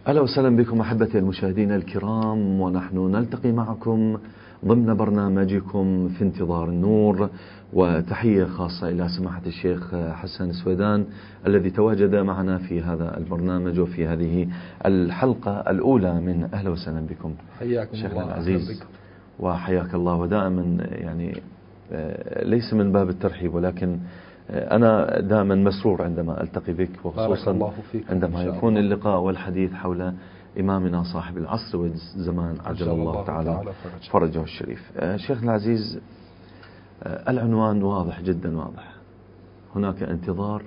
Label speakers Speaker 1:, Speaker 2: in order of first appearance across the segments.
Speaker 1: أهلا وسهلا بكم أحبتي المشاهدين الكرام، ونحن نلتقي معكم ضمن برنامجكم في انتظار النور، وتحية خاصة إلى سماحة الشيخ حسن السويدان الذي تواجد معنا في هذا البرنامج وفي هذه الحلقة الأولى من أهلا وسهلا بكم.
Speaker 2: حياكم
Speaker 1: شيخنا
Speaker 2: الله
Speaker 1: العزيز وحياك الله. ودائما يعني ليس من باب الترحيب، ولكن أنا دائما مسرور عندما ألتقي بك، وخصوصا عندما يكون اللقاء والحديث حول إمامنا صاحب العصر والزمان عجل الله تعالى فرجه الشريف. شيخنا العزيز، العنوان واضح جدا واضح، هناك انتظار،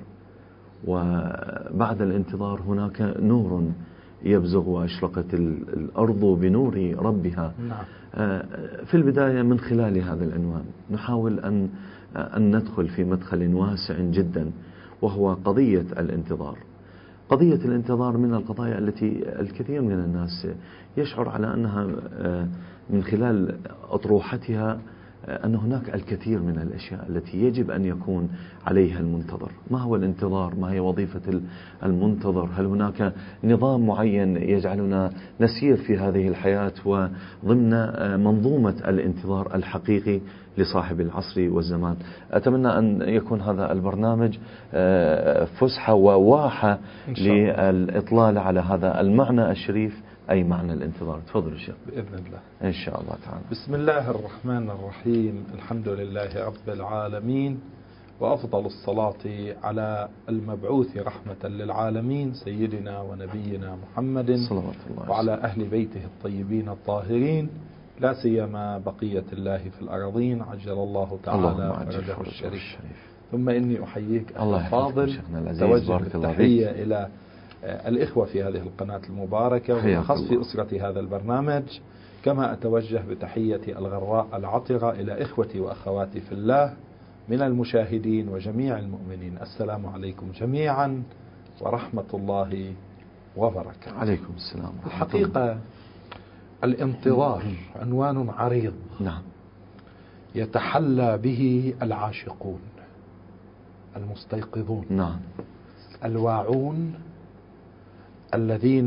Speaker 1: وبعد الانتظار هناك نور يبزغ وأشرقت الأرض بنور ربها. في البداية من خلال هذا العنوان نحاول أن ندخل في مدخل واسع جدا، وهو قضية الانتظار. قضية الانتظار من القضايا التي الكثير من الناس يشعر على أنها من خلال أطروحتها أن هناك الكثير من الأشياء التي يجب أن يكون عليها المنتظر. ما هو الانتظار؟ ما هي وظيفة المنتظر؟ هل هناك نظام معين يجعلنا نسير في هذه الحياة وضمن منظومة الانتظار الحقيقي لصاحب العصر والزمان؟ أتمنى أن يكون هذا البرنامج فسحة وواحة للإطلال على هذا المعنى الشريف، أي معنى الانتظار. تفضل الشيخ.
Speaker 2: بإذن الله
Speaker 1: إن شاء الله تعالى.
Speaker 2: بسم الله الرحمن الرحيم. الحمد لله رب العالمين، وأفضل الصلاة على المبعوث رحمة للعالمين سيدنا ونبينا محمد
Speaker 1: صلوات الله
Speaker 2: وعلى أهل بيته الطيبين الطاهرين، لا سيما بقية الله في الأراضين عجل الله تعالى فرجه الشريف. ثم إني أحييك الفاضل، توجه التحية إلى الإخوة في هذه القناة المباركة، وبالأخص في أسرة هذا البرنامج، كما أتوجه بتحية الغراء العطرة إلى إخوتي وأخواتي في الله من المشاهدين وجميع المؤمنين. السلام عليكم جميعا ورحمة الله وبركاته.
Speaker 1: عليكم السلام.
Speaker 2: الحقيقة الانتظار عنوان عريض،
Speaker 1: نعم،
Speaker 2: يتحلى به العاشقون المستيقظون،
Speaker 1: نعم،
Speaker 2: الواعون، الذين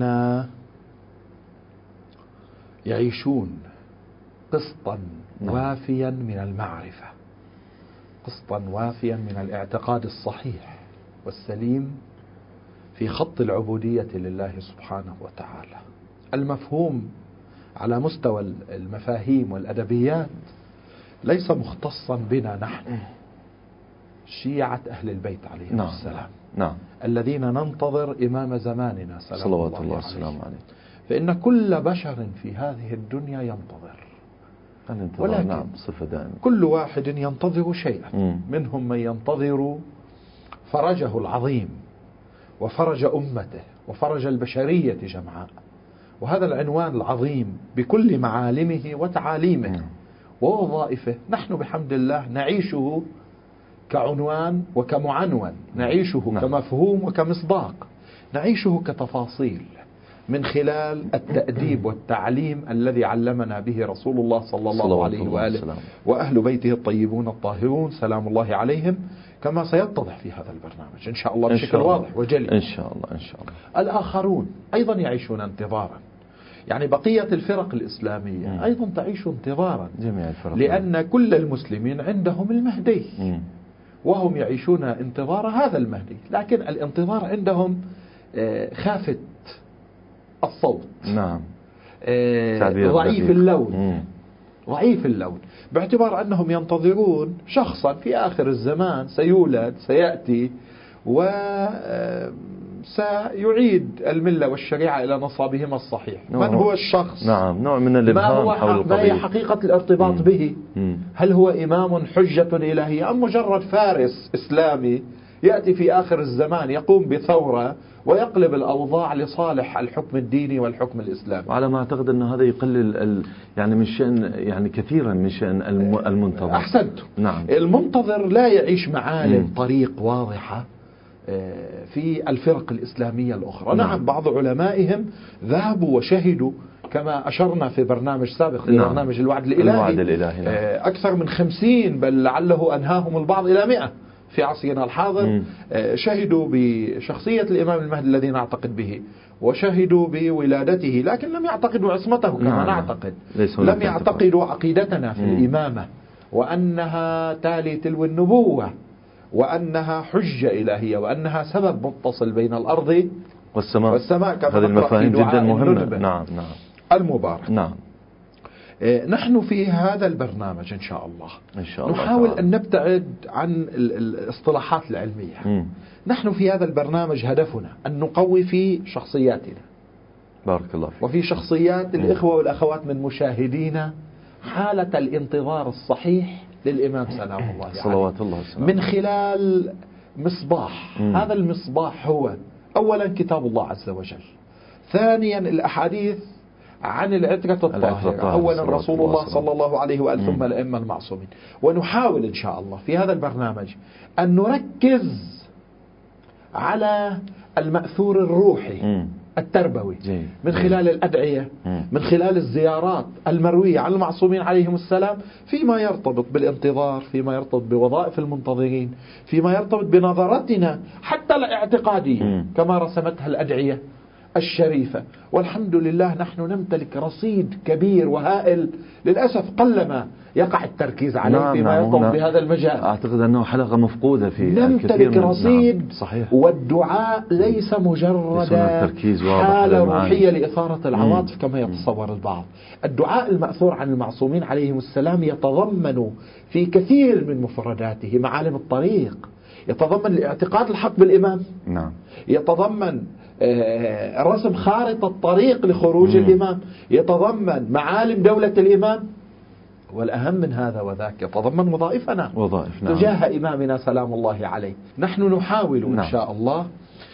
Speaker 2: يعيشون قسطا وافيا من المعرفة، قسطا وافيا من الاعتقاد الصحيح والسليم في خط العبودية لله سبحانه وتعالى. المفهوم على مستوى المفاهيم والأدبيات ليس مختصا بنا نحن شيعة أهل البيت عليهم السلام،
Speaker 1: نعم،
Speaker 2: الذين ننتظر إمام زماننا
Speaker 1: صلوات الله والسلام عليه.
Speaker 2: فإن كل بشر في هذه الدنيا ينتظر،
Speaker 1: ولكن نعم صفة دائمة.
Speaker 2: كل واحد ينتظر شيئا. منهم من ينتظر فرجه العظيم وفرج أمته وفرج البشرية جمعاء، وهذا العنوان العظيم بكل معالمه وتعاليمه ووظائفه نحن بحمد الله نعيشه كعنوان وكمعنون، نعيشه كمفهوم وكمصداق، نعيشه كتفاصيل من خلال التأديب والتعليم الذي علمنا به رسول الله صلى الله عليه وآله وأهل بيته الطيبون الطاهرون سلام الله عليهم، كما سيتضح في هذا البرنامج إن شاء الله بشكل واضح وجلي.
Speaker 1: إن شاء الله إن شاء الله.
Speaker 2: الآخرون أيضا يعيشون انتظارا، يعني بقية الفرق الإسلامية أيضا تعيش انتظارا،
Speaker 1: جميع الفرق،
Speaker 2: لأن كل المسلمين عندهم المهدي وهم يعيشون انتظار هذا المهدي، لكن الانتظار عندهم خافت الصوت،
Speaker 1: نعم،
Speaker 2: ضعيف اللون، ضعيف اللون، باعتبار أنهم ينتظرون شخصا في آخر الزمان سيولد سيأتي وسيعيد الملة والشريعة إلى نصابهما الصحيح. من هو الشخص؟
Speaker 1: نعم، نوع من الإبهام حول القضية.
Speaker 2: ما هي حقيقة الارتباط به؟ هل هو إمام حجة إلهية أم مجرد فارس إسلامي يأتي في آخر الزمان يقوم بثورة ويقلب الأوضاع لصالح الحكم الديني والحكم الإسلامي؟
Speaker 1: وعلى ما أعتقد أن هذا يقلل يعني من شأن، يعني كثيرا من شأن المنتظر.
Speaker 2: أحسنت.
Speaker 1: نعم.
Speaker 2: المنتظر لا يعيش معالم طريق واضحة في الفرق الإسلامية الأخرى. نعم، بعض علمائهم ذهبوا وشهدوا كما أشرنا في برنامج سابق في برنامج الوعد الإلهي،
Speaker 1: نعم.
Speaker 2: أكثر من 50 بل لعله أنهاهم البعض إلى 100 في عصرنا الحاضر شهدوا بشخصية الإمام المهدي الذي نعتقد به، وشهدوا بولادته، لكن لم يعتقدوا عصمته كما نعتقد. لم يعتقدوا عقيدتنا في الإمامة، وأنها تالي تلو النبوة، وأنها حجة إلهية، وأنها سبب متصل بين الأرض والسماء كما
Speaker 1: هذه المفاهيم جدا مهمة.
Speaker 2: نعم المبارك.
Speaker 1: نعم.
Speaker 2: نحن في هذا البرنامج إن شاء الله نحاول أن نبتعد عن الاصطلاحات العلمية. نحن في هذا البرنامج هدفنا أن نقوي في شخصياتنا،
Speaker 1: بارك الله فيك،
Speaker 2: وفي شخصيات الإخوة والأخوات من مشاهدينا حالة الانتظار الصحيح للإمام سلام الله عليه
Speaker 1: صلوات الله وسلامه
Speaker 2: من خلال مصباح. هذا المصباح هو أولا كتاب الله عز وجل، ثانيا الأحاديث عن العترة الطاهرة، أولا رسول الله صلى الله عليه وآله ثم الأئمة المعصومين. ونحاول إن شاء الله في هذا البرنامج أن نركز على المأثور الروحي التربوي من خلال الأدعية، من خلال الزيارات المروية عن المعصومين عليهم السلام، فيما يرتبط بالانتظار، فيما يرتبط بوظائف المنتظرين، فيما يرتبط بنظرتنا حتى الاعتقادية كما رسمتها الأدعية الشريفة. والحمد لله نحن نمتلك رصيد كبير وهائل، للأسف قلما يقع التركيز عليه فيما يرتبط بهذا المجال.
Speaker 1: أعتقد أنه حلقة مفقودة في
Speaker 2: نمتلك رصيد.
Speaker 1: صحيح.
Speaker 2: والدعاء ليس مجرد حالة روحية لإثارة العواطف كما يتصور البعض. الدعاء المأثور عن المعصومين عليهم السلام يتضمن في كثير من مفرداته معالم الطريق، يتضمن الاعتقاد الحق بالإمام، يتضمن رسم خارطة طريق لخروج الإمام، يتضمن معالم دولة الإمام، والأهم من هذا وذاك يتضمن وظائفنا تجاه إمامنا سلام الله عليه. نحن نحاول إن شاء الله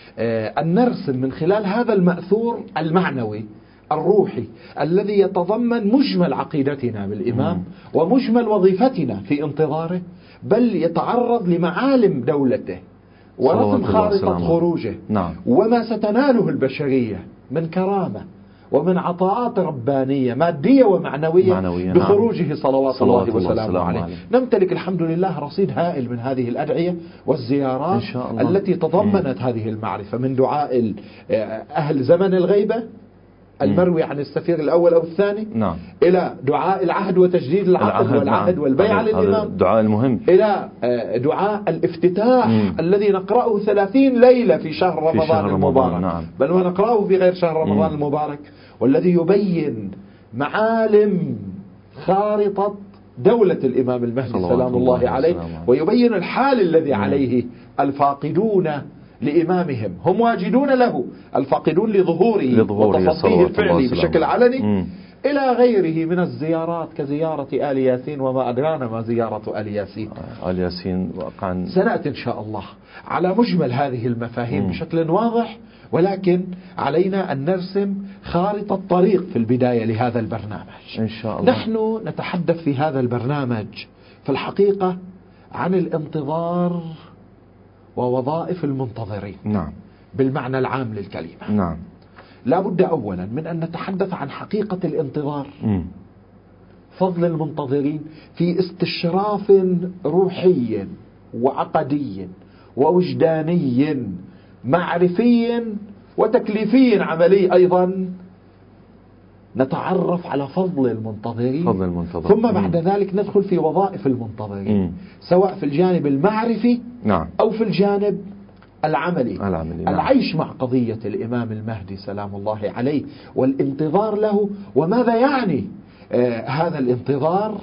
Speaker 2: أن نرسم من خلال هذا المأثور المعنوي الروحي الذي يتضمن مجمل عقيدتنا بالإمام ومجمل وظيفتنا في انتظاره، بل يتعرض لمعالم دولته ورسم خارطة خروجه وما ستناله البشرية من كرامة ومن عطاءات ربانية مادية ومعنوية بخروجه صلوات الله وسلامه عليه. نمتلك الحمد لله رصيد هائل من هذه الأدعية والزيارات التي تضمنت هذه المعرفة، من دعاء أهل زمن الغيبة المروي عن السفير الأول أو الثاني إلى دعاء العهد وتجديد العقد والعهد والبيعة للإمام،
Speaker 1: الدعاء المهم،
Speaker 2: إلى دعاء الافتتاح الذي نقرأه 30 ليلة في شهر رمضان المبارك، بل ونقرأه في غير شهر رمضان المبارك، والذي يبين معالم خارطة دولة الإمام المهدي سلام الله عليه، ويبين الحال الذي عليه الفاقدون لإمامهم، هم واجدون له، الفاقدون لظهوره وتصديه الفعلي بشكل علني، إلى غيره من الزيارات كزيارة آل ياسين، وما أدرانا ما زيارة آل ياسين.
Speaker 1: آل ياسين واقعا
Speaker 2: سنأتي إن شاء الله على مجمل هذه المفاهيم بشكل واضح، ولكن علينا أن نرسم خارطة طريق في البداية لهذا البرنامج
Speaker 1: إن شاء الله.
Speaker 2: نحن نتحدث في هذا البرنامج في الحقيقة عن الانتظار ووظائف المنتظرين بالمعنى العام للكلمة. لا بد أولا من أن نتحدث عن حقيقة الانتظار، فضل المنتظرين في استشراف روحي وعقدي ووجداني معرفي وتكليفي عملي أيضا. نتعرف على فضل المنتظرين، ثم بعد ذلك ندخل في وظائف المنتظرين، سواء في الجانب المعرفي أو في الجانب العملي. العيش مع قضية الإمام المهدي سلام الله عليه والانتظار له، وماذا يعني هذا الانتظار،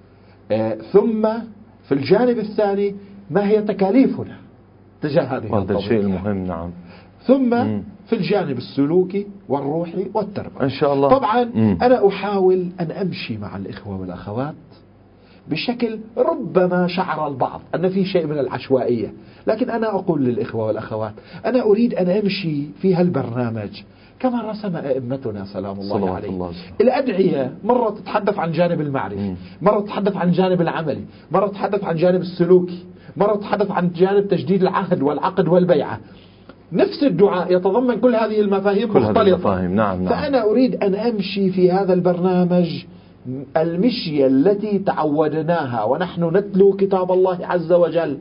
Speaker 2: ثم في الجانب الثاني ما هي تكاليفنا تجاه هذه
Speaker 1: هذا الشيء المهم.
Speaker 2: ثم في الجانب السلوكي والروحي والتربوي
Speaker 1: إن شاء الله.
Speaker 2: طبعا أنا أحاول أن أمشي مع الإخوة والأخوات بشكل ربما شعر البعض أن في شيء من العشوائية، لكن أنا أقول للإخوة والأخوات أنا أريد أن أمشي في هالبرنامج كما رسم أئمتنا سلام الله عليه. الأدعية مرة تتحدث عن جانب المعرفي، مرة تتحدث عن جانب العملي، مرة تتحدث عن جانب السلوكي، مرة تتحدث عن جانب تجديد العهد والعقد والبيعة. نفس الدعاء يتضمن كل هذه المفاهيم مختلطة. فأنا أريد أن أمشي في هذا البرنامج المشية التي تعودناها ونحن نتلو كتاب الله عز وجل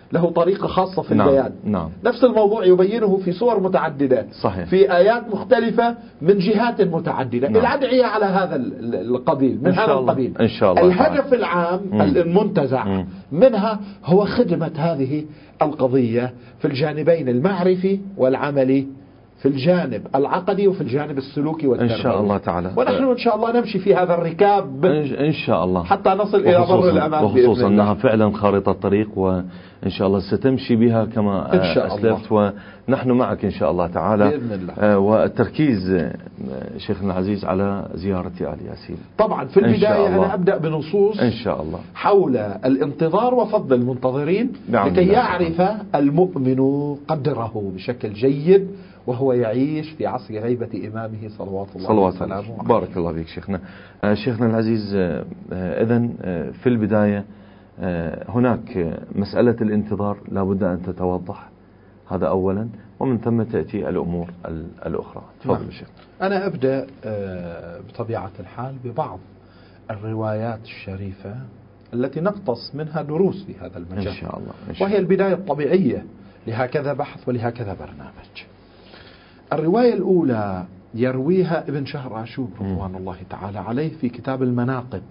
Speaker 2: له طريقة خاصة في
Speaker 1: نعم.
Speaker 2: البيان.
Speaker 1: نعم.
Speaker 2: نفس الموضوع يبينه في صور متعددة،
Speaker 1: صحيح.
Speaker 2: في آيات مختلفة من جهات متعددة.
Speaker 1: نعم.
Speaker 2: الأدعية على هذا القبيل، من هذا القبيل
Speaker 1: إن شاء الله
Speaker 2: الهدف العام المنتزع منها هو خدمة هذه القضية في الجانبين المعرفي والعملي، في الجانب العقدي وفي الجانب السلوكي والتربوي
Speaker 1: إن شاء الله تعالى.
Speaker 2: ونحن إن شاء الله نمشي في هذا الركاب
Speaker 1: إن شاء الله
Speaker 2: حتى نصل إلى بر الأمان،
Speaker 1: وخصوصا أنها فعلا خارطة طريق، وإن شاء الله ستمشي بها كما
Speaker 2: إن شاء
Speaker 1: أسلفت، ونحن معك إن شاء الله تعالى
Speaker 2: بإذن الله.
Speaker 1: والتركيز شيخنا العزيز على زيارة آل ياسين.
Speaker 2: طبعا في البداية أنا أبدأ بنصوص
Speaker 1: إن شاء الله
Speaker 2: حول الانتظار وفضل المنتظرين لكي يعرف المؤمن قدره بشكل جيد وهو يعيش في عصر غيبة إمامه صلوات الله وسلامه عليه.
Speaker 1: بارك الله فيك شيخنا. شيخنا العزيز، إذن في البداية هناك مسألة الانتظار لابد أن تتوضح، هذا أولا، ومن ثم تأتي الأمور الأخرى. تفضل شيخ.
Speaker 2: أنا أبدأ بطبيعة الحال ببعض الروايات الشريفة التي نقتص منها دروس في هذا المجال
Speaker 1: إن شاء الله.
Speaker 2: وهي البداية الطبيعية لهكذا بحث ولهكذا برنامج. الرواية الأولى يرويها ابن شهر عاشور رضوان الله تعالى عليه في كتاب المناقب.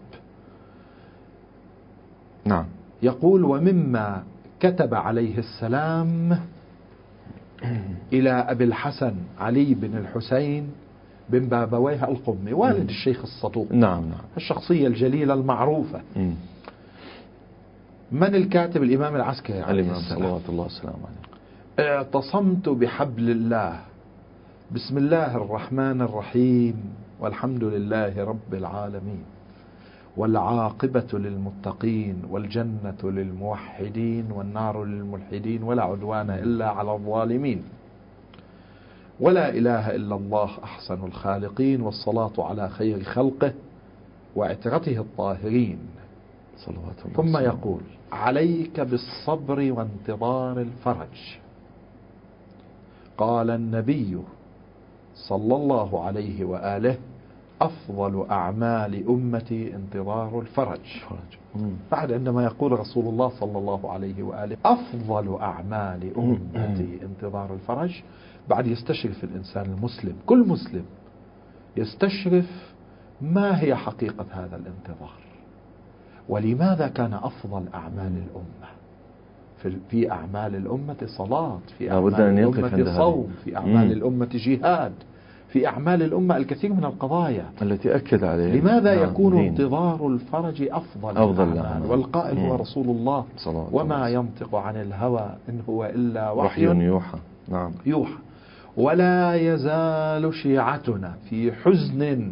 Speaker 1: نعم.
Speaker 2: يقول: ومما كتب عليه السلام إلى أبي الحسن علي بن الحسين بن بابويه القمي والد الشيخ الصدوق.
Speaker 1: نعم.
Speaker 2: الشخصية الجليلة المعروفة. من الكاتب؟ الإمام العسكري عليه السلام
Speaker 1: صلوات الله وسلامه عليه.
Speaker 2: اعتصمت بحبل الله، بسم الله الرحمن الرحيم، والحمد لله رب العالمين، والعاقبة للمتقين، والجنة للموحدين، والنار للملحدين، ولا عدوان إلا على الظالمين، ولا إله إلا الله أحسن الخالقين، والصلاة على خير خلقه وعترته الطاهرين.
Speaker 1: صلوات الله.
Speaker 2: ثم يقول: عليك بالصبر وانتظار الفرج. قال النبي صلى الله عليه وآله: أفضل أعمال أمتي انتظار الفرج. بعد عندما يقول رسول الله صلى الله عليه وآله أفضل أعمال أمتي انتظار الفرج، بعد يستشرف الإنسان المسلم، كل مسلم يستشرف ما هي حقيقة هذا الانتظار، ولماذا كان أفضل أعمال الأمة. في أعمال الأمة صلاة، في أعمال الأمة صوم، في أعمال الأمة جهاد، في أعمال الأمة الكثير من القضايا
Speaker 1: التي أكد عليها.
Speaker 2: لماذا يكون انتظار الفرج أفضل الأعمال؟ والقائل هو رسول الله وما ينطق عن الهوى إن هو إلا وحي
Speaker 1: يوحى. نعم.
Speaker 2: يوحى. ولا يزال شيعتنا في حزن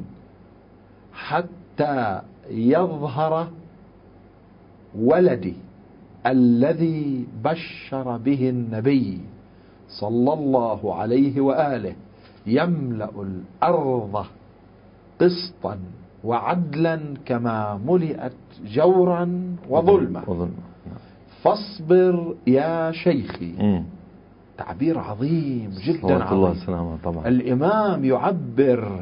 Speaker 2: حتى يظهر ولدي الذي بشر به النبي صلى الله عليه وآله، يملأ الأرض قسطا وعدلا كما ملئت جورا وظلما. فاصبر يا شيخي. تعبير عظيم جدا عظيم.
Speaker 1: طبعا.
Speaker 2: الإمام يعبر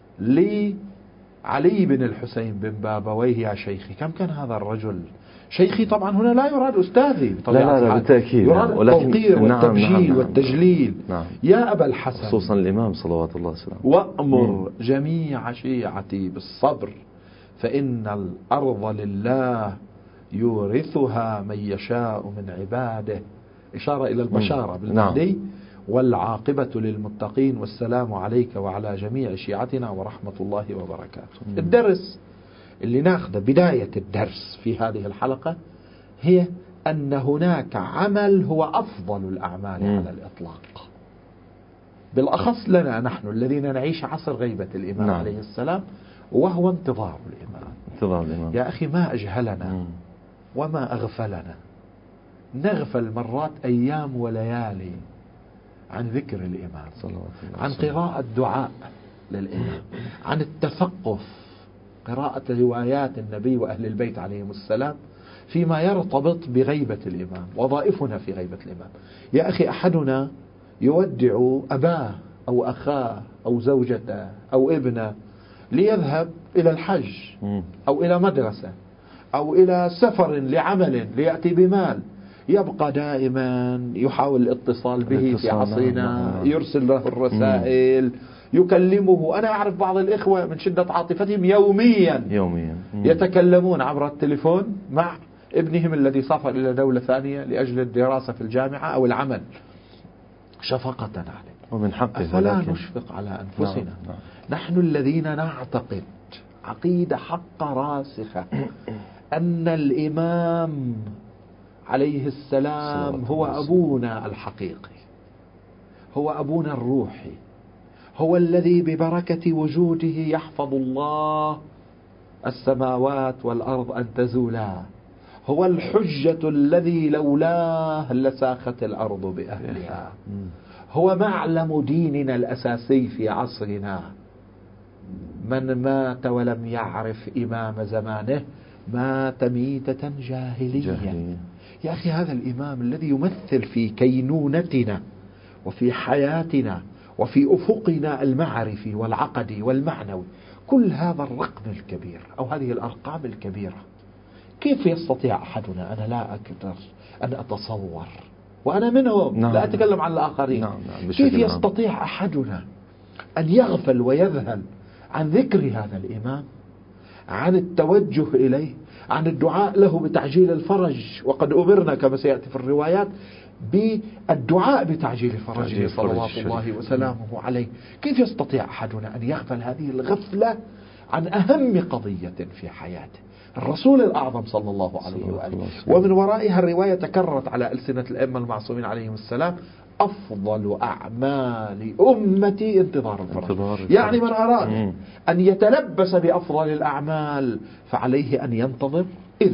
Speaker 2: لعلي بن الحسين بن بابويه يا شيخي. كم كان هذا الرجل شيخي؟ طبعا هنا لا يراد أستاذي بطبيعة
Speaker 1: لا بالتأكيد،
Speaker 2: يراد التوقير والتبجيل
Speaker 1: نعم.
Speaker 2: والتجليل.
Speaker 1: نعم.
Speaker 2: يا أبا الحسن،
Speaker 1: خصوصا الإمام صلوات الله وسلامه،
Speaker 2: وأمر جميع شيعتي بالصبر، فإن الأرض لله يورثها من يشاء من عباده. إشارة إلى البشارة بالمهدي. نعم. والعاقبة للمتقين، والسلام عليك وعلى جميع شيعتنا ورحمة الله وبركاته. الدرس اللي ناخذه، بداية الدرس في هذه الحلقة، هي أن هناك عمل هو أفضل الأعمال على الإطلاق، بالأخص لنا نحن الذين نعيش عصر غيبة الإمام عليه السلام، وهو انتظار الإمام. يا أخي ما أجهلنا وما أغفلنا. نغفل مرات أيام وليالي عن ذكر الإمام، عن قراءة دعاء للإمام، عن التثقف، قراءة روايات النبي وأهل البيت عليهم السلام فيما يرتبط بغيبة الإمام، وظائفنا في غيبة الإمام. يا أخي أحدنا يودع أباه أو أخاه أو زوجته أو ابنه ليذهب إلى الحج أو إلى مدرسة أو إلى سفر لعمل ليأتي بمال، يبقى دائما يحاول الاتصال به في عصرنا، يرسل له الرسائل، يكلمه. أنا أعرف بعض الإخوة من شدة عاطفتهم يوميا يتكلمون عبر التليفون مع ابنهم الذي سافر إلى دولة ثانية لأجل الدراسة في الجامعة أو العمل، شفقة عليه.
Speaker 1: ومن حقه،
Speaker 2: فلا نشفق على أنفسنا. نعم. نحن الذين نعتقد عقيدة حق راسخة أن الإمام عليه السلام هو أبونا الحقيقي، هو أبونا الروحي، هو الذي ببركة وجوده يحفظ الله السماوات والأرض أن تزولا، هو الحجة الذي لولاه لساخت الأرض بأهلها، هو معلم ديننا الأساسي في عصرنا. من مات ولم يعرف إمام زمانه مات ميتة جاهلية. يا أخي هذا الإمام الذي يمثل في كينونتنا وفي حياتنا وفي أفقنا المعرفي والعقدي والمعنوي كل هذا الرقم الكبير أو هذه الأرقام الكبيرة، كيف يستطيع أحدنا؟ أنا لا أقدر أن أتصور، وأنا منهم. نعم. لا أتكلم عن الآخرين. نعم. كيف يستطيع أحدنا أن يغفل ويذهل عن ذكر هذا الإمام، عن التوجه إليه، عن الدعاء له بتعجيل الفرج؟ وقد أمرنا كما سيأتي في الروايات بالدعاء بتعجيل فرجه صلوات الله وسلامه عليه. كيف يستطيع أحدنا أن يغفل هذه الغفلة عن أهم قضية في حياته؟ الرسول الأعظم صلى الله عليه وآله، ومن ورائها الرواية تكررت على ألسنة الأئمة المعصومين عليهم السلام: أفضل أعمال أمتي انتظار الفرج. يعني من أراد أن يتلبس بأفضل الأعمال فعليه أن ينتظر.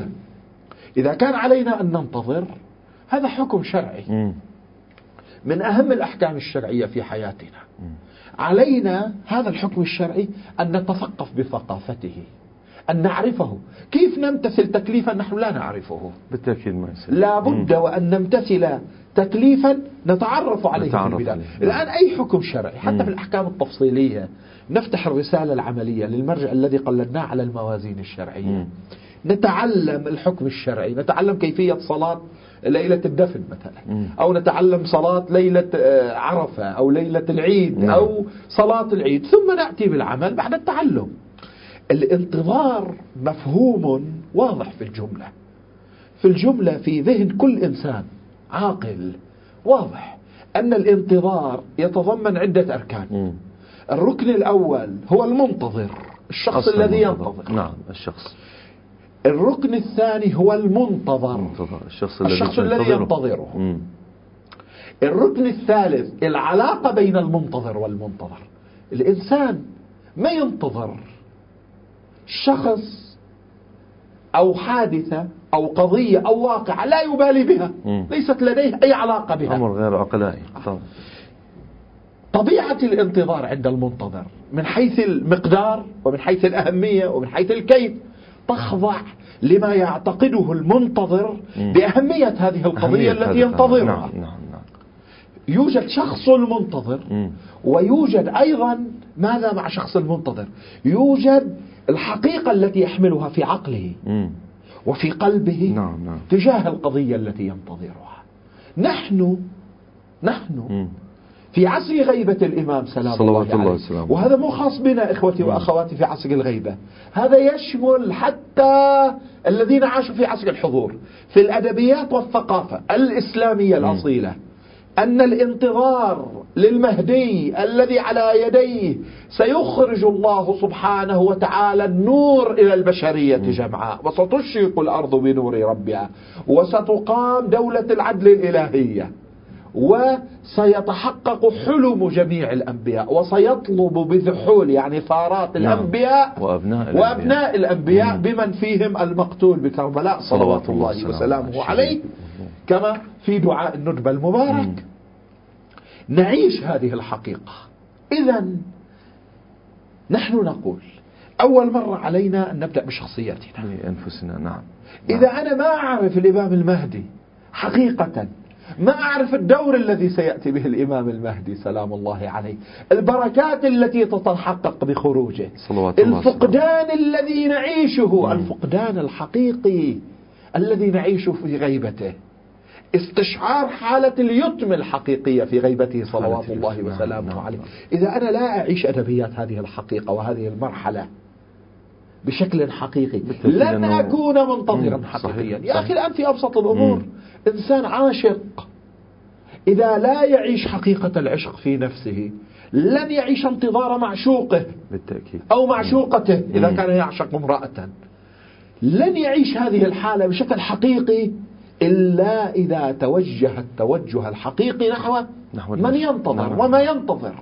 Speaker 2: إذا كان علينا أن ننتظر، هذا حكم شرعي من أهم الأحكام الشرعية في حياتنا. علينا هذا الحكم الشرعي أن نتثقف بثقافته، أن نعرفه. كيف نمتثل تكليفا نحن لا نعرفه؟ بالتأكيد ما يصير. لا بد وأن نمتثل تكليفا نتعرف عليه في البداية. الآن أي حكم شرعي حتى في الأحكام التفصيلية، نفتح الرسالة العملية للمرجع الذي قلدناه على الموازين الشرعية، نتعلم الحكم الشرعي، نتعلم كيفية صلاة ليلة الدفن مثلا، أو نتعلم صلاة ليلة عرفة أو ليلة العيد أو صلاة العيد، ثم نأتي بالعمل بعد التعلم. الانتظار مفهوم واضح في الجملة في ذهن كل إنسان عاقل، واضح أن الانتظار يتضمن عدة أركان. الركن الأول هو المنتظر، الشخص الذي ينتظر. نعم، الشخص. الركن الثاني هو المنتظر، الشخص الذي ينتظره. الركن الثالث العلاقة بين المنتظر والمنتظر. الإنسان ما ينتظر شخص أو حادثة أو قضية أو واقع لا يبالي بها، ليست لديه أي علاقة بها، أمر غير عقلائي. طبيعة الانتظار عند المنتظر من حيث المقدار ومن حيث الأهمية ومن حيث الكيف تخضع لما يعتقده المنتظر بأهمية هذه القضية التي ينتظرها. يوجد شخص المنتظر، ويوجد أيضا ماذا مع شخص المنتظر؟ يوجد الحقيقة التي يحملها في عقله وفي قلبه تجاه القضية التي ينتظرها. نحن في عصر غيبة الإمام سلام الله عليه، وهذا مو خاص بنا إخوتي وأخواتي في عصر الغيبة، هذا يشمل حتى الذين عاشوا في عصر الحضور. في الأدبيات والثقافة الإسلامية الأصيلة أن الانتظار للمهدي الذي على يديه سيخرج الله سبحانه وتعالى النور إلى البشرية جمعاء، وستشرق الأرض بنور ربها، وستقام دولة العدل الإلهية، وسيتحقق حلم جميع الأنبياء، وسيطلب بذحول يعني ثارات الأنبياء وأبناء الأنبياء بمن فيهم المقتول بكربلاء صلوات الله وسلامه عليه، كما في دعاء الندبة المبارك. نعيش هذه الحقيقة. إذن نحن نقول أول مرة علينا أن نبدأ بشخصيتنا بأنفسنا. نعم. إذا أنا ما أعرف الإمام المهدي حقيقة، ما أعرف الدور الذي سيأتي به الإمام المهدي سلام الله عليه، البركات التي تتحقق بخروجه، الفقدان الذي نعيشه، الفقدان الحقيقي الذي نعيشه في غيبته، استشعار حالة اليتم الحقيقية في غيبته صلوات الله وسلامه عليه. إذا أنا لا أعيش أدبيات هذه الحقيقة وهذه المرحلة بشكل حقيقي لن أكون منتظرا حقيقيا. يا أخي الآن في أبسط الأمور إنسان عاشق إذا لا يعيش حقيقة العشق في نفسه لن يعيش انتظار معشوقه
Speaker 1: بالتأكيد
Speaker 2: أو معشوقته إذا كان يعشق امرأة، لن يعيش هذه الحالة بشكل حقيقي إلا إذا توجه التوجه الحقيقي نحو من ينتظر وما ينتظر.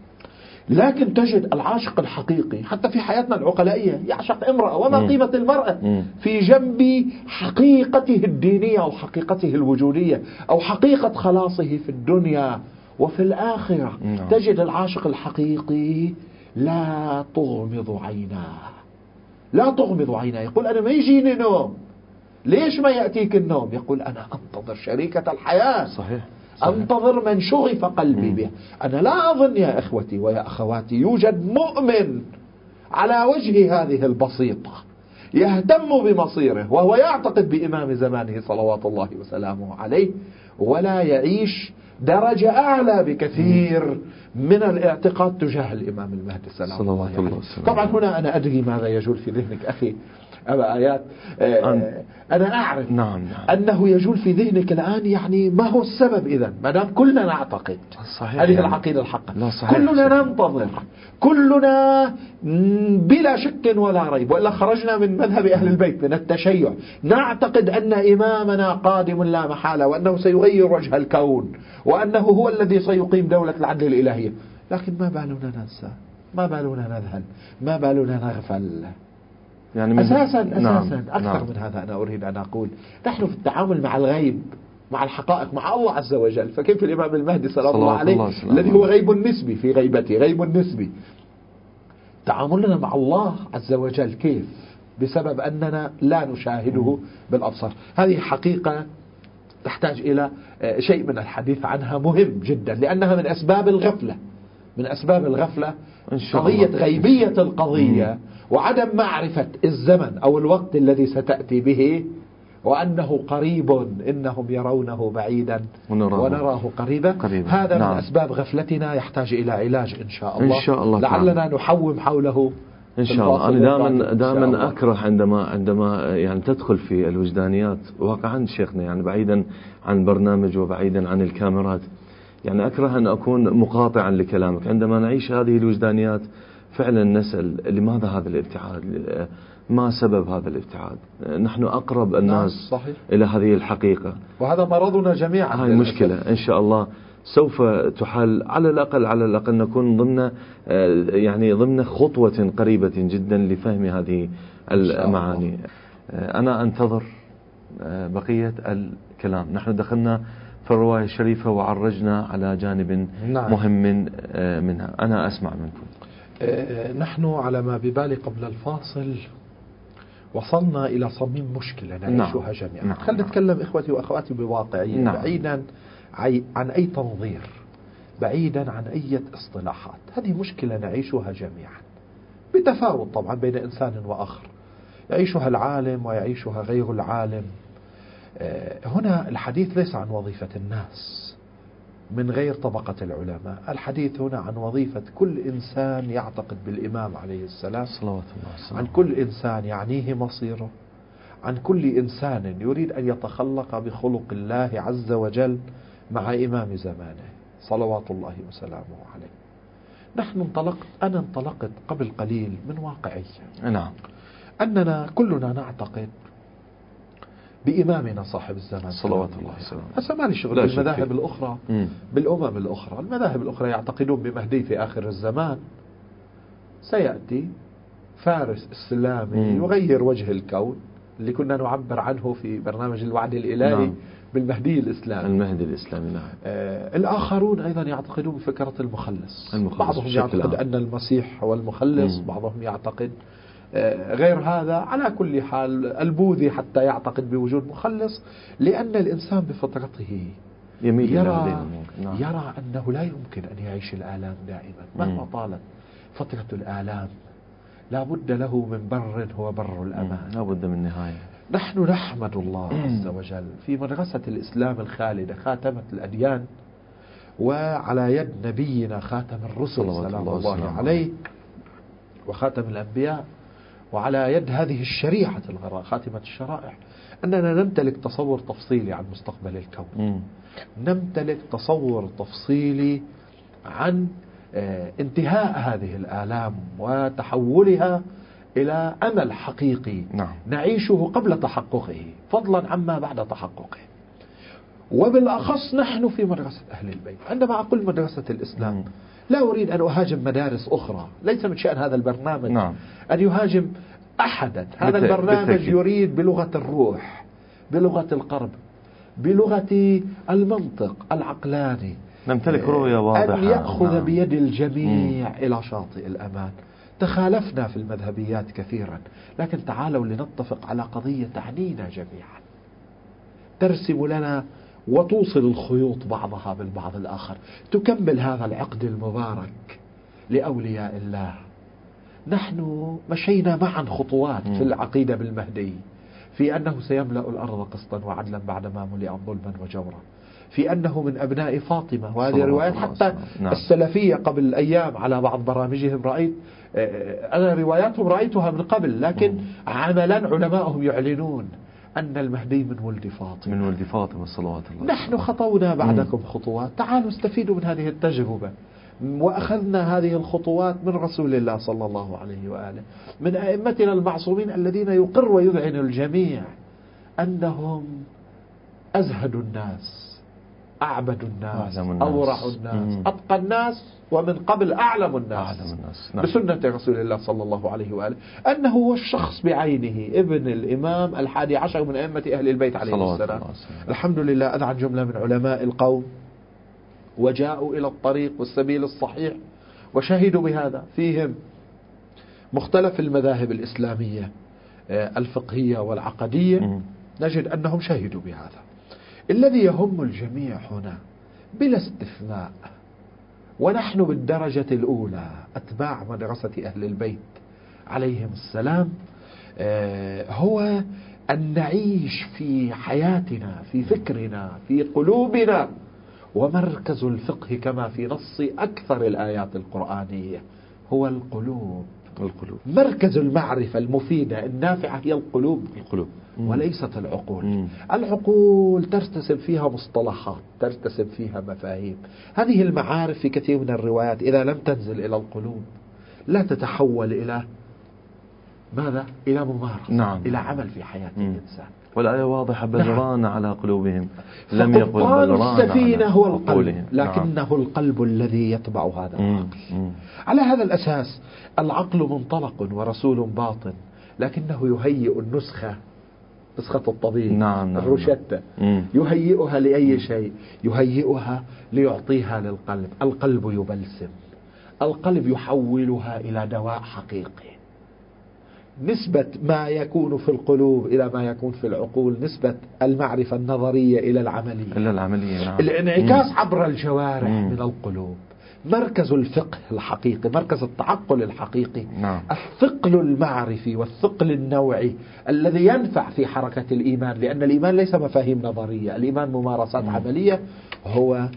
Speaker 2: لكن تجد العاشق الحقيقي حتى في حياتنا العقلائية يعشق امرأة، وما قيمة المرأة في جنب حقيقته الدينية أو حقيقته الوجودية أو حقيقة خلاصه في الدنيا وفي الآخرة. تجد العاشق الحقيقي لا تغمض عيناه، لا تغمض عيناه، يقول أنا ما يجيني نوم. ليش ما يأتيك النوم؟ يقول أنا أنتظر شريكة الحياة.
Speaker 1: صحيح.
Speaker 2: أنتظر من شغف قلبي به. أنا لا أظن يا إخوتي ويا أخواتي يوجد مؤمن على وجه هذه البسيطة يهتم بمصيره وهو يعتقد بإمام زمانه صلوات الله وسلامه عليه ولا يعيش درجة أعلى بكثير من الاعتقاد تجاه الإمام المهدي سلام الله عليه. طبعا هنا أنا أدري ماذا يجول في ذهنك أخي أبا آيات. أنا أعرف أنه يجول في ذهنك الآن يعني ما هو السبب إذن ما دام كلنا نعتقد هذه العقيدة الحقة، كلنا ننتظر، كلنا بلا شك ولا ريب، وإلا خرجنا من مذهب أهل البيت من التشيع، نعتقد أن إمامنا قادم لا محالة وأنه سيغير وجه الكون وأنه هو الذي سيقيم دولة العدل الإلهية. لكن ما بالنا ننسى، ما بالنا نذهل، ما بالنا نغفل يعني أساسا أكثر من هذا. أنا أريد أن أقول نحن في التعامل مع الغيب مع الحقائق مع الله عز وجل، فكيف الإمام المهدي صلى الله عليه الذي هو غيب نسبي في غيبته، غيب نسبي، تعاملنا مع الله عز وجل كيف؟ بسبب أننا لا نشاهده بالأبصار. هذه حقيقة تحتاج إلى شيء من الحديث عنها مهم جدا، لأنها من أسباب الغفلة، من أسباب الغفلة قضية غيبية القضية وعدم معرفة الزمن أو الوقت الذي ستأتي به، وأنه قريب إنهم يرونه بعيدا ونراه قريبا. هذا من أسباب غفلتنا يحتاج إلى علاج إن شاء الله.
Speaker 1: إن شاء الله
Speaker 2: لعلنا نحوم حوله
Speaker 1: إن شاء الله. أنا دائما أكره عندما يعني تدخل في الوجدانيات واقعا شيخنا، يعني بعيدا عن برنامج وبعيدا عن الكاميرات، يعني أكره أن أكون مقاطعا لكلامك. عندما نعيش هذه الوجدانيات فعلا نسأل لماذا هذا الابتعاد، ما سبب هذا الابتعاد. نحن أقرب الناس إلى هذه الحقيقة،
Speaker 2: وهذا مرضنا جميعا.
Speaker 1: هاي المشكلة إن شاء الله سوف تحل، على الأقل نكون ضمن خطوة قريبة جدا لفهم هذه المعاني. أنا أنتظر بقية الكلام. نحن دخلنا في الرواية الشريفة وعرجنا على جانب مهم منها. أنا أسمع منكم.
Speaker 2: نحن على ما ببالي قبل الفاصل وصلنا إلى صميم مشكلة نعيشها جميعا. خلينا نتكلم إخوتي وأخواتي بواقعية، بعيدا عن أي تنظير، بعيدا عن أي اصطلاحات. هذه مشكلة نعيشها جميعا بتفاوت طبعا بين إنسان وآخر، يعيشها العالم ويعيشها غير العالم. هنا الحديث ليس عن وظيفة الناس من غير طبقة العلماء، الحديث هنا عن وظيفة كل إنسان يعتقد بالإمام عليه السلام صلوات الله وسلامه، عن كل إنسان يعنيه مصيره، عن كل إنسان يريد أن يتخلق بخلق الله عز وجل مع إمام زمانه صلوات الله وسلامه عليه. أنا انطلقت قبل قليل من واقعية، أننا كلنا نعتقد بإمامنا صاحب الزمان صلوات الله وسلامه. هسه ما لي شغل بالمذاهب الأخرى، بالأمم الأخرى. المذاهب الأخرى يعتقدون بمهدي في آخر الزمان، سيأتي فارس إسلامي يغير وجه الكون اللي كنا نعبر عنه في برنامج الوعد الإلهي بالمهدي الإسلامي، المهدي الإسلامي. الآخرون أيضا يعتقدون بفكرة المخلص. بعضهم يعتقد أن المسيح هو المخلص، بعضهم يعتقد غير هذا. على كل حال البوذي حتى يعتقد بوجود مخلص، لأن الإنسان بفطرته يرى أنه لا يمكن أن يعيش الآلام دائما مهما طالت فترة الآلام، لا بد له من بر هو بر الأمان،
Speaker 1: لا بد من نهاية.
Speaker 2: نحن نحمد الله عز وجل في مدرسة الإسلام الخالدة خاتمة الأديان، وعلى يد نبينا خاتم الرسل سلام الله عليه وخاتم الأنبياء، وعلى يد هذه الشريعة الغراء خاتمة الشرائع، أننا نمتلك تصور تفصيلي عن مستقبل الكون، نمتلك تصور تفصيلي عن انتهاء هذه الآلام وتحولها إلى أمل حقيقي نعيشه قبل تحققه فضلا عما بعد تحققه. وبالأخص نحن في مدرسة أهل البيت. عندما أقول مدرسة الإسلام لا أريد أن أهاجم مدارس أخرى، ليس من شأن هذا البرنامج أن يهاجم أحدا. هذا البرنامج يريد بلغة الروح، بلغة القرب، بلغة المنطق العقلاني
Speaker 1: نمتلك رؤية واضحة
Speaker 2: أن يأخذ بيد الجميع إلى شاطئ الأمان. تخالفنا في المذهبيات كثيرا، لكن تعالوا لنتفق على قضية تعنينا جميعا، ترسم لنا وتوصل الخيوط بعضها بالبعض الآخر، تكمل هذا العقد المبارك لأولياء الله. نحن مشينا معا خطوات في العقيدة بالمهدي، في أنه سيملأ الأرض قسطا وعدلا بعدما ملئت ظلما وجورا، في أنه من أبناء فاطمة، وهذه روايات حتى السلفية قبل أيام على بعض برامجهم رأيت أنا رواياتهم رأيتها من قبل، لكن عملا علماءهم يعلنون أن المهدي من ولد فاطمة،
Speaker 1: من ولد فاطمة صلوات الله.
Speaker 2: نحن خطونا بعدكم خطوات، تعالوا استفيدوا من هذه التجربة. وأخذنا هذه الخطوات من رسول الله صلى الله عليه وآله، من أئمتنا المعصومين الذين يقر ويذعن الجميع أنهم أزهد الناس، أعبد الناس، أورع الناس، أتقى الناس، ومن قبل أعلم الناس بسنة رسول الله صلى الله عليه وآله، أنه هو الشخص بعينه ابن الإمام 11 من أئمة أهل البيت عليه السلام. الحمد لله أذعن جملة من علماء القوم وجاءوا إلى الطريق والسبيل الصحيح وشهدوا بهذا، فيهم مختلف المذاهب الإسلامية الفقهية والعقدية، نجد أنهم شهدوا بهذا. الذي يهم الجميع هنا بلا استثناء، ونحن بالدرجة الأولى أتباع مدرسة أهل البيت عليهم السلام، هو أن نعيش في حياتنا، في فكرنا، في قلوبنا. ومركز الفقه كما في نص أكثر الآيات القرآنية هو القلوب. مركز المعرفة المفيدة النافعة هي القلوب وليست العقول. العقول ترتسم فيها مصطلحات، ترتسم فيها مفاهيم. هذه المعارف في كثير من الروايات إذا لم تنزل إلى القلوب لا تتحول إلى ماذا؟ إلى ممارسة، إلى عمل في حياة الإنسان.
Speaker 1: والآية واضحة: بجران على قلوبهم لم يقل بجران
Speaker 2: السفينة هو القلب، لكنه القلب الذي يتبع هذا العقل. على هذا الأساس العقل منطلق ورسول باطن، لكنه يهيئ النسخة الطبيب، الروشتة، يهيئها لأي شيء، يهيئها ليعطيها للقلب. القلب يبلسم، القلب يحولها إلى دواء حقيقي. نسبة ما يكون في القلوب إلى ما يكون في العقول نسبة المعرفة النظرية إلى العملية. الانعكاس عبر الجوارح من القلوب. مركز الفقه الحقيقي، مركز التعقل الحقيقي، الثقل المعرفي والثقل النوعي الذي ينفع في حركة الإيمان، لأن الإيمان ليس مفاهيم نظرية، الإيمان ممارسات عملية، هو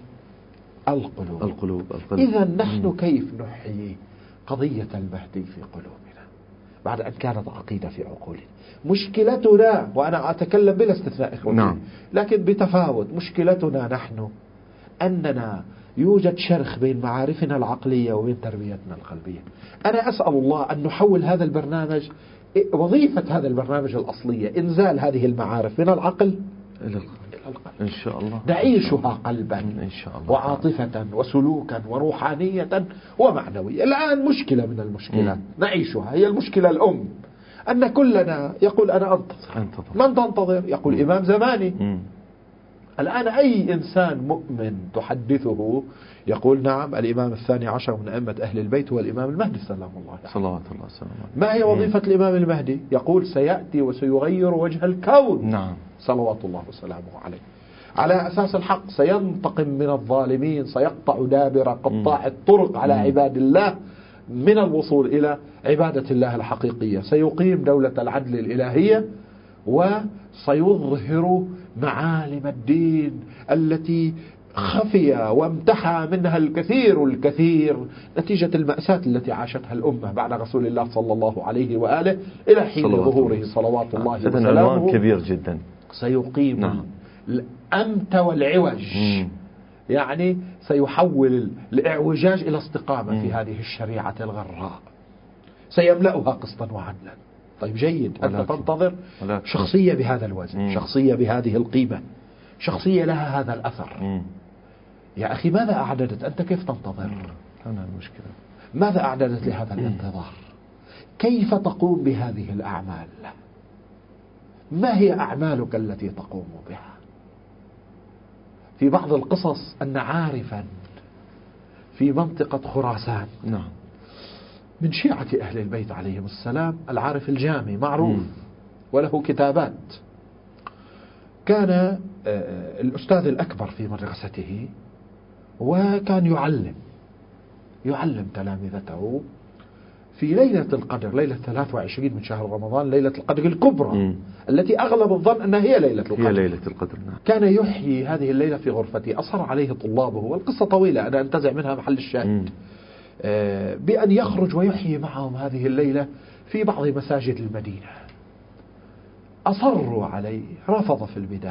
Speaker 2: القلوب. إذا نحن كيف نحيي قضية المهدي في قلوبنا بعد أن كانت عقيدة في عقولنا؟ مشكلتنا، وأنا أتكلم بلا استثناء إخوتي، لكن بتفاوت، مشكلتنا نحن أننا يوجد شرخ بين معارفنا العقلية وبين تربيتنا القلبية. أنا أسأل الله أن نحول هذا البرنامج، وظيفة هذا البرنامج الأصلية إنزال هذه المعارف من العقل إلى القلب
Speaker 1: إن شاء الله،
Speaker 2: نعيشها قلبا إن شاء الله، وعاطفة وسلوكا وروحانية ومعنوية. الآن مشكلة من المشكلات نعيشها، هي المشكلة الأم، أن كلنا يقول أنا أنتظر. من تنتظر؟ يقول إمام زماني. الآن أي إنسان مؤمن تحدثه يقول نعم الإمام 12 من أئمة أهل البيت هو الإمام المهدي سلام الله عليه.
Speaker 1: صلوات الله وسلامه.
Speaker 2: ما هي وظيفة الإمام المهدي؟ يقول سيأتي وسيغير وجه الكون. صلوات الله وسلامه عليه. على أساس الحق سينتقم من الظالمين، سيقطع دابر قطاع الطرق على عباد الله من الوصول إلى عبادة الله الحقيقية، سيقيم دولة العدل الإلهية، وسيظهر معالم الدين التي خفي وامتحى منها الكثير نتيجة المأساة التي عاشتها الأمة بعد رسول الله صلى الله عليه وآله إلى حين ظهوره صلوات الله وسلامه.
Speaker 1: كبير جدا.
Speaker 2: سيقيم الأمت والعوج، يعني سيحول الإعوجاج إلى استقامة في هذه الشريعة الغراء، سيملأها قسطا وعدلا. طيب جيد، أنت تنتظر شخصية بهذا الوزن، شخصية بهذه القيمة، شخصية لها هذا الأثر. يا أخي ماذا أعددت أنت؟ كيف تنتظر؟
Speaker 1: أنا المشكلة
Speaker 2: ماذا أعددت لهذا الانتظار؟ كيف تقوم بهذه الأعمال؟ ما هي أعمالك التي تقوم بها؟ في بعض القصص أن عارفا في منطقة خراسان من شيعة أهل البيت عليهم السلام، العارف الجامي معروف وله كتابات، كان الأستاذ الأكبر في مدرسته، وكان يعلم تلامذته في ليلة القدر، ليلة 23 من شهر رمضان، ليلة القدر الكبرى التي أغلب الظن أنها هي ليلة القدر.
Speaker 1: هي ليلة القدر. نعم.
Speaker 2: كان يحيي هذه الليلة في غرفته، أصر عليه طلابه، والقصة طويلة أنا أنتزع منها محل الشاهد، بأن يخرج ويحيي معهم هذه الليلة في بعض مساجد المدينة. أصروا عليه، رفض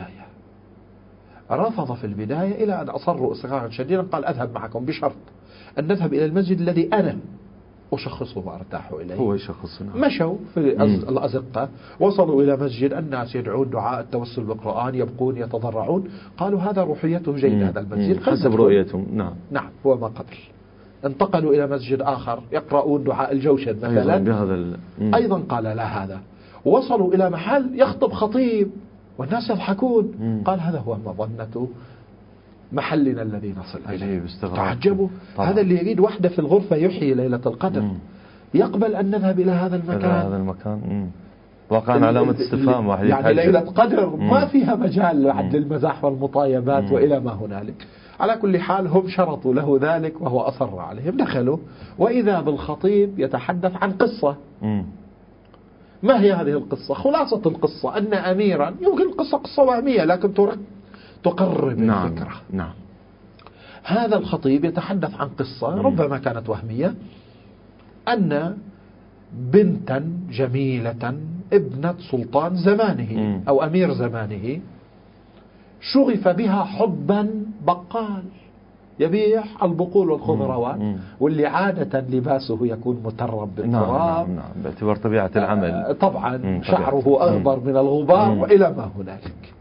Speaker 2: في البداية إلى أن أصروا إصرارا شديدا، قال أذهب معكم بشرط أن نذهب إلى المسجد الذي أنا أشخصه وأرتاح إليه.
Speaker 1: هو يشخصنا.
Speaker 2: مشوا في الأزقة، وصلوا إلى مسجد، الناس يدعون دعاء التوسل بالقرآن، يبقون يتضرعون، قالوا هذا روحيته جيدة هذا المسجد
Speaker 1: حسب رؤيتهم.
Speaker 2: نعم هو ما قبل. انتقلوا إلى مسجد آخر يقرؤون دعاء الجوشن مثلا، أيضا قال لا هذا. وصلوا إلى محل يخطب خطيب والناس يضحكون، قال هذا هو مظنة محلنا الذي نصل إليه. تعجبوا، هذا اللي يريد وحده في الغرفة يحيي ليلة القدر يقبل أن نذهب إلى هذا المكان.
Speaker 1: وقعنا علامة استفهام.
Speaker 2: يعني ليلة قدر ما فيها مجال للمزاح والمطايبات وإلى ما هنالك. على كل حال هم شرطوا له ذلك وهو أصر عليهم. دخلوا وإذا بالخطيب يتحدث عن قصة. ما هي هذه القصة؟ خلاصة القصة أن أميرا، يمكن القصة قصة وهمية لكن تقرب الفكرة.
Speaker 1: نعم.
Speaker 2: هذا الخطيب يتحدث عن قصة ربما كانت وهمية، أن بنتا جميلة ابنة سلطان زمانه أو أمير زمانه شغف بها حبا بقال يبيع البقول والخضروات، واللي عادة لباسه يكون مترب بالتراب.
Speaker 1: نعم. باعتبار طبيعة العمل.
Speaker 2: طبعا شعره أغبر من الغبار وإلى ما هنالك.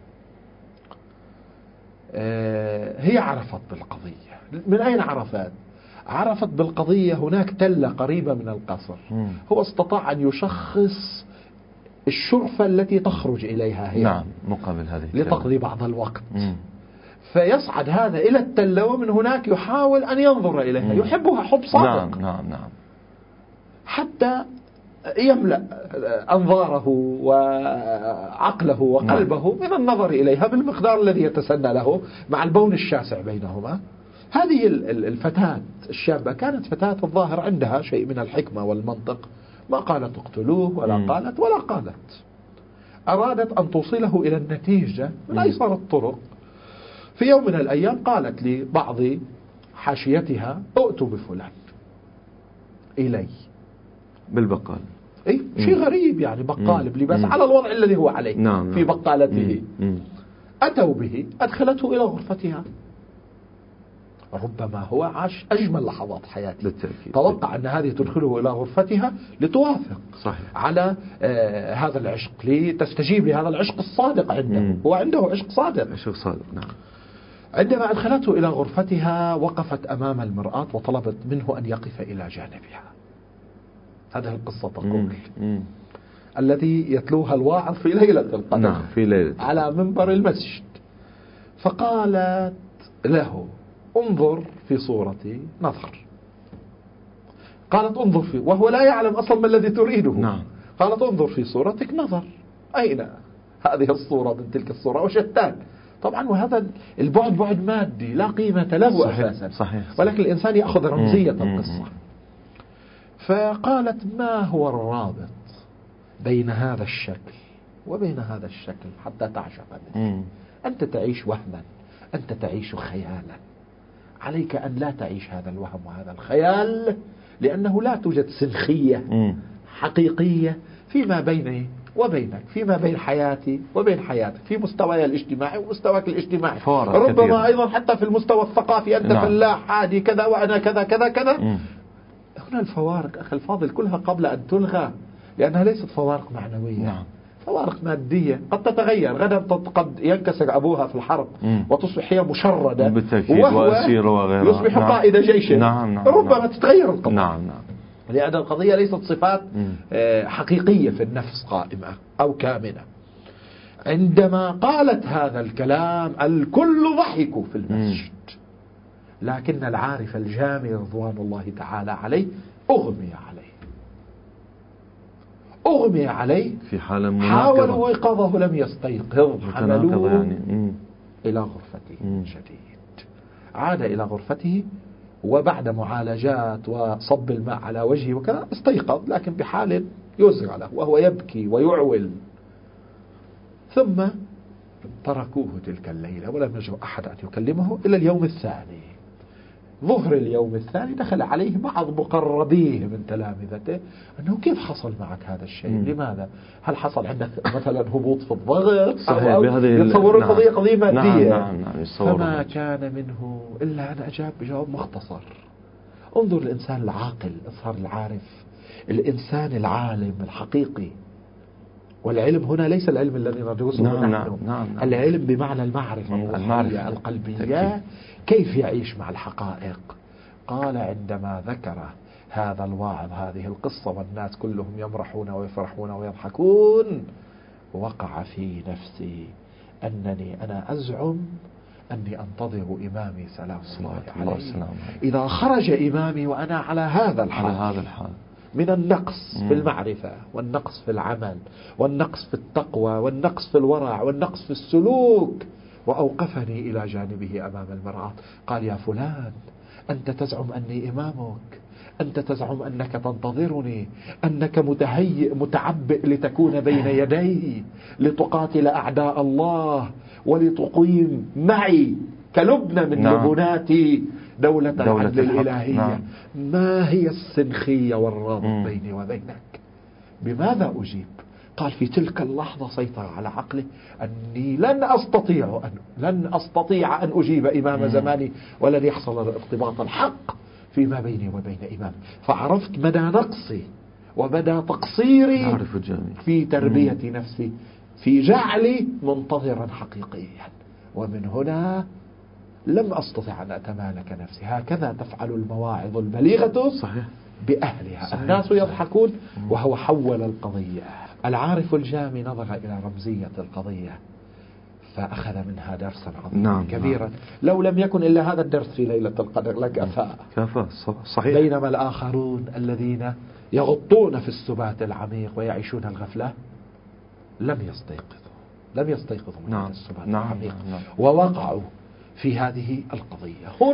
Speaker 2: هي عرفت بالقضية. من أين عرفت؟ عرفت بالقضية هناك تلة قريبة من القصر، هو استطاع أن يشخص الشرفة التي تخرج إليها هي
Speaker 1: مقابل هذه
Speaker 2: لتقضي بعض الوقت. فيصعد هذا إلى التلة، ومن هناك يحاول أن ينظر إليها، يحبها حب صادق.
Speaker 1: نعم.
Speaker 2: حتى يملأ أنظاره وعقله وقلبه من النظر إليها بالمقدار الذي يتسنى له مع البون الشاسع بينهما. هذه الفتاة الشابة كانت فتاة الظاهر عندها شيء من الحكمة والمنطق، ما قالت اقتلوه ولا قالت أرادت أن توصله إلى النتيجة من أيسر الطرق. في يوم من الأيام قالت لبعض حاشيتها ائتوا بفلان إلي
Speaker 1: بالبقال.
Speaker 2: شيء غريب، يعني بقال بلباس على الوضع الذي هو عليه في بقالته. أتوا به، أدخلته إلى غرفتها. ربما هو عاش أجمل لحظات حياته
Speaker 1: بالتأكيد.
Speaker 2: توقع أن هذه تدخله إلى غرفتها لتوافق على هذا العشق، لتستجيب لهذا العشق الصادق عنده. هو عنده عشق صادق.
Speaker 1: نعم.
Speaker 2: عندما أدخلته إلى غرفتها وقفت أمام المرآة وطلبت منه أن يقف إلى جانبها. هذه القصة تقول الذي يتلوها الواعظ في ليلة القدر
Speaker 1: في ليلة
Speaker 2: على منبر المسجد. فقالت له انظر في صورتي نظر. قالت انظر في، وهو لا يعلم أصلا ما الذي تريده. قالت انظر في صورتك نظر. أين هذه الصورة من تلك الصورة؟ وشتان طبعا، وهذا البعد بعد مادي لا قيمة له أساسا.
Speaker 1: صحيح.
Speaker 2: ولكن الإنسان يأخذ رمزية القصة. فقالت ما هو الرابط بين هذا الشكل وبين هذا الشكل حتى تعشق مثله. أنت تعيش وهما، أنت تعيش خيالا، عليك أن لا تعيش هذا الوهم وهذا الخيال، لأنه لا توجد سنخية حقيقية فيما بيني وبينك، فيما بين حياتي وبين حياتك، في مستواي الاجتماعي ومستواك الاجتماعي، ربما كثير. أيضا حتى في المستوى الثقافي، أنت فلاح عادي كذا وأنا كذا كذا كذا. هنا الفوارق أخي الفاضل كلها قبل أن تلغى، لأنها ليست فوارق معنوية، فوارق مادية قد تتغير. غدا قد ينكسر أبوها في الحرب وتصبح هي مشردة وهو يصبح قائد جيش. ربما تتغير القضية، لأن القضية ليست صفات حقيقية في النفس قائمة أو كامنة. عندما قالت هذا الكلام الكل ضحكوا في المسجد، لكن العارف الجامي رضوان الله تعالى عليه أغمي عليه
Speaker 1: في حالة
Speaker 2: حاولوا إيقاظه لم يستيقظ، حملوه إلى غرفته شديد. عاد إلى غرفته، وبعد معالجات وصب الماء على وجهه وكذا استيقظ، لكن بحال يزرع له وهو يبكي ويعول. ثم تركوه تلك الليلة ولم يجرؤ أحد أن يكلمه إلى اليوم الثاني. ظهر اليوم الثاني دخل عليه بعض مقربيه من تلامذته أنه كيف حصل معك هذا الشيء؟ لماذا؟ هل حصل عندك مثلا هبوط في الضغط؟ أو يتصور القضية قضية مادية. فما كان منه إلا أن أجاب بجواب مختصر. انظر الإنسان العاقل، إظهار العارف، الإنسان العالم الحقيقي. والعلم هنا ليس العلم الذي ندرسه نحن، العلم بمعنى المعرفة القلبية، كيف يعيش مع الحقائق. قال عندما ذكر هذا الواعظ هذه القصة والناس كلهم يمرحون ويفرحون ويضحكون، وقع في نفسي أنني أنا أزعم أني أنتظر إمامي سلام الله عليه. إذا خرج إمامي وأنا على هذا الحال من النقص في المعرفة والنقص في العمل والنقص في التقوى والنقص في الورع والنقص في السلوك، وأوقفني إلى جانبه أمام المرآة قال: يا فلان، أنت تزعم أني إمامك، أنت تزعم أنك تنتظرني، أنك متهيئ متعبئ لتكون بين يدي لتقاتل أعداء الله ولتقيم معي كلبنة من لبناتي دولة العدل الإلهية. ما هي السنخية والرابط بيني وبينك؟ بماذا أجيب؟ قال في تلك اللحظة سيطر على عقله أني لن أستطيع أن أجيب إمام زماني، ولن يحصل الارتباط الحق فيما بيني وبين إمام. فعرفت مدى نقصي ومدى تقصيري في تربية نفسي، في جعلي منتظرا حقيقيا. ومن هنا لم أستطع أن أتمالك نفسي. هكذا تفعل المواعظ البليغة بأهلها. الناس يضحكون وهو حول القضية. العارف الجامي نظر إلى رمزية القضية فأخذ منها درسا عظيما كبيرا. لو لم يكن إلا هذا الدرس في ليلة القدر لكفى.
Speaker 1: صحيح.
Speaker 2: بينما الآخرون الذين يغطون في السبات العميق ويعيشون الغفلة لم يستيقظوا من هذا السبات العميق ووقعوا في هذه القضية.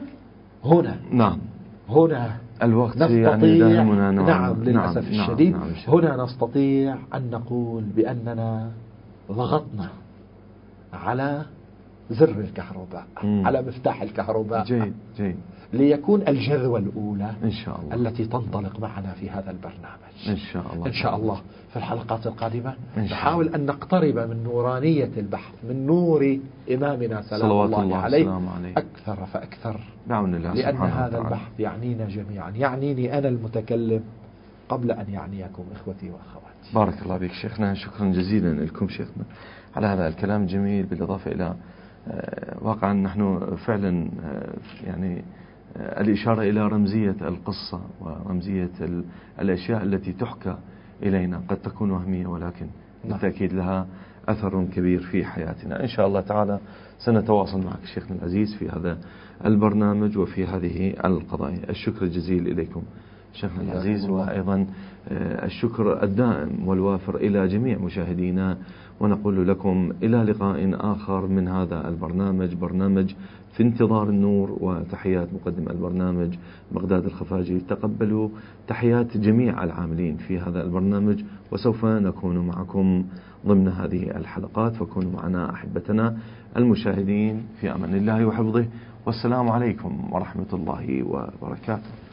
Speaker 2: هنا
Speaker 1: الوقت يعني دائمنا
Speaker 2: للأسف الشديد. هنا نستطيع أن نقول بأننا ضغطنا على زر الكهرباء، على مفتاح الكهرباء.
Speaker 1: جيد.
Speaker 2: ليكون الجذوة الأولى
Speaker 1: إن شاء الله
Speaker 2: التي تنطلق معنا في هذا البرنامج
Speaker 1: إن شاء الله
Speaker 2: في الحلقات القادمة. نحاول أن نقترب من نورانية البحث، من نور إمامنا سلام الله عليه أكثر فأكثر، لأن هذا البحث يعنينا جميعا، يعنيني أنا المتكلم قبل أن يعنيكم إخوتي وأخواتي.
Speaker 1: بارك الله بك شيخنا، شكرا جزيلا لكم شيخنا على هذا الكلام الجميل، بالإضافة إلى واقعا نحن فعلا يعني الإشارة إلى رمزية القصة ورمزية الأشياء التي تحكى إلينا قد تكون وهمية، ولكن بالتأكيد لها أثر كبير في حياتنا. إن شاء الله تعالى سنتواصل معك شيخنا العزيز في هذا البرنامج وفي هذه القضايا. الشكر الجزيل إليكم شيخنا العزيز، وأيضا الشكر الدائم والوافر إلى جميع مشاهدينا، ونقول لكم إلى لقاء آخر من هذا البرنامج، برنامج في انتظار النور. وتحيات مقدم البرنامج بغداد الخفاجي. تقبلوا تحيات جميع العاملين في هذا البرنامج، وسوف نكون معكم ضمن هذه الحلقات، فكونوا معنا أحبتنا المشاهدين في أمان الله وحفظه، والسلام عليكم ورحمة الله وبركاته.